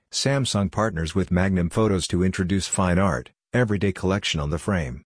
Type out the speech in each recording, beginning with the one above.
Samsung partners with Magnum Photos to introduce fine art, everyday collection on the frame.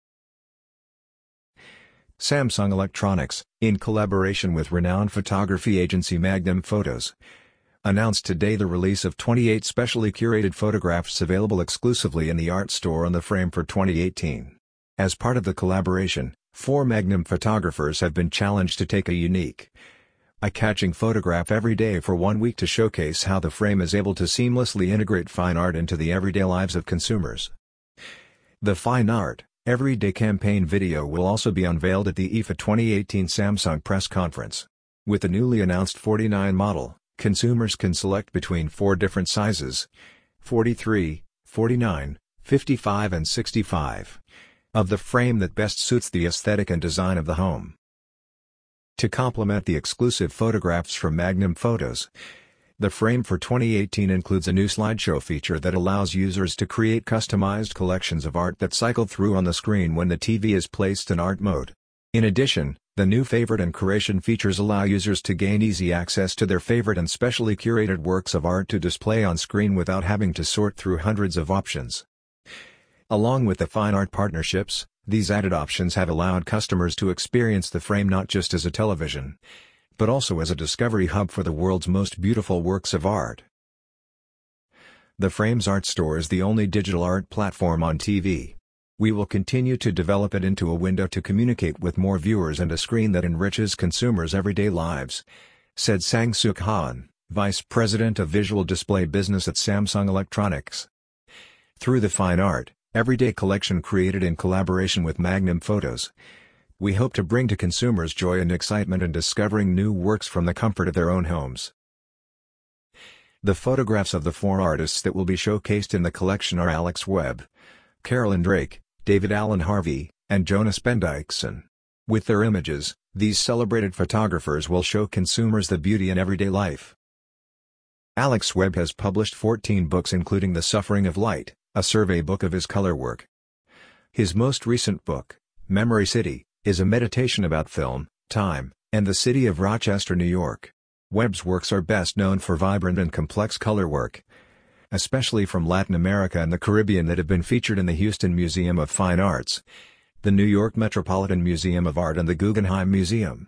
Samsung Electronics, in collaboration with renowned photography agency Magnum Photos, announced today the release of 28 specially curated photographs available exclusively in the art store on the frame for 2018. As part of the collaboration, 4 Magnum photographers have been challenged to take a unique, eye-catching photograph every day for 1 week to showcase how the frame is able to seamlessly integrate fine art into the everyday lives of consumers. The Fine Art, Everyday campaign video will also be unveiled at the IFA 2018 Samsung press conference. With the newly announced 49 model, consumers can select between 4 different sizes, 43, 49, 55 and 65, of the frame that best suits the aesthetic and design of the home. To complement the exclusive photographs from Magnum Photos, the frame for 2018 includes a new slideshow feature that allows users to create customized collections of art that cycle through on the screen when the TV is placed in art mode. In addition, the new favorite and curation features allow users to gain easy access to their favorite and specially curated works of art to display on screen without having to sort through hundreds of options. Along with the fine art partnerships, these added options have allowed customers to experience the frame not just as a television, but also as a discovery hub for the world's most beautiful works of art. The Frames Art Store is the only digital art platform on TV. We will continue to develop it into a window to communicate with more viewers and a screen that enriches consumers' everyday lives, said Sang-Suk Han, Vice President of Visual Display Business at Samsung Electronics. Through the Fine Art, Everyday collection created in collaboration with Magnum Photos, we hope to bring to consumers joy and excitement in discovering new works from the comfort of their own homes. The photographs of the 4 artists that will be showcased in the collection are Alex Webb, Carolyn Drake, David Allen Harvey, and Jonas Bendixen. With their images, these celebrated photographers will show consumers the beauty in everyday life. Alex Webb has published 14 books including The Suffering of Light, a survey book of his color work. His most recent book, Memory City, is a meditation about film, time, and the city of Rochester, New York. Webb's works are best known for vibrant and complex color work, especially from Latin America and the Caribbean, that have been featured in the Houston Museum of Fine Arts, the New York Metropolitan Museum of Art and the Guggenheim Museum.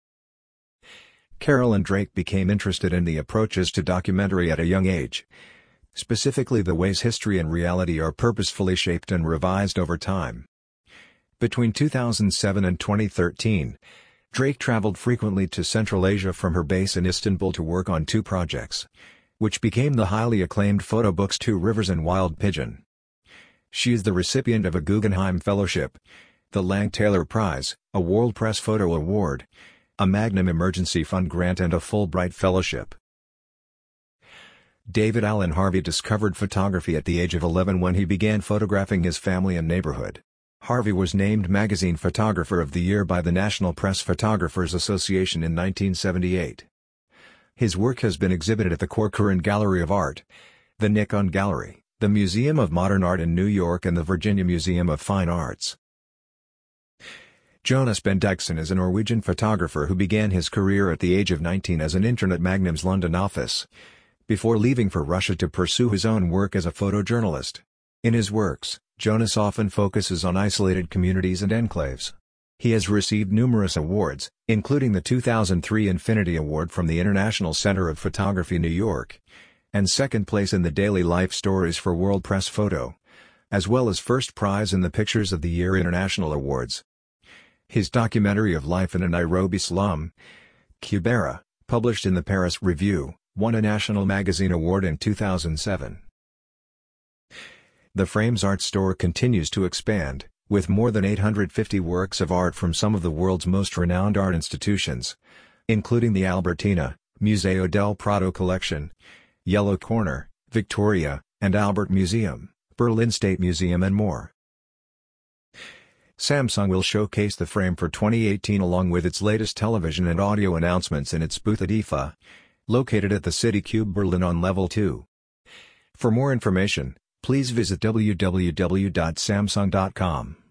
Carolyn Drake became interested in the approaches to documentary at a young age, specifically the ways history and reality are purposefully shaped and revised over time. Between 2007 and 2013, Drake traveled frequently to Central Asia from her base in Istanbul to work on 2 projects, which became the highly acclaimed photo books 2 Rivers and Wild Pigeon. She is the recipient of a Guggenheim Fellowship, the Lang Taylor Prize, a World Press Photo Award, a Magnum Emergency Fund grant and a Fulbright Fellowship. David Allen Harvey discovered photography at the age of 11 when he began photographing his family and neighborhood. Harvey was named Magazine Photographer of the Year by the National Press Photographers Association in 1978. His work has been exhibited at the Corcoran Gallery of Art, the Nikon Gallery, the Museum of Modern Art in New York and the Virginia Museum of Fine Arts. Jonas Bendixen is a Norwegian photographer who began his career at the age of 19 as an intern at Magnum's London office, before leaving for Russia to pursue his own work as a photojournalist. In his works, Jonas often focuses on isolated communities and enclaves. He has received numerous awards, including the 2003 Infinity Award from the International Center of Photography New York, and second place in the Daily Life Stories for World Press Photo, as well as first prize in the Pictures of the Year International Awards. His documentary of life in a Nairobi slum, Kibera, published in the Paris Review, won a National Magazine Award in 2007. The Frames Art Store continues to expand, with more than 850 works of art from some of the world's most renowned art institutions, including the Albertina, Museo del Prado Collection, Yellow Corner, Victoria, and Albert Museum, Berlin State Museum and more. Samsung will showcase the frame for 2018 along with its latest television and audio announcements in its booth at IFA, located at the City Cube Berlin on Level 2. For more information, please visit www.samsung.com.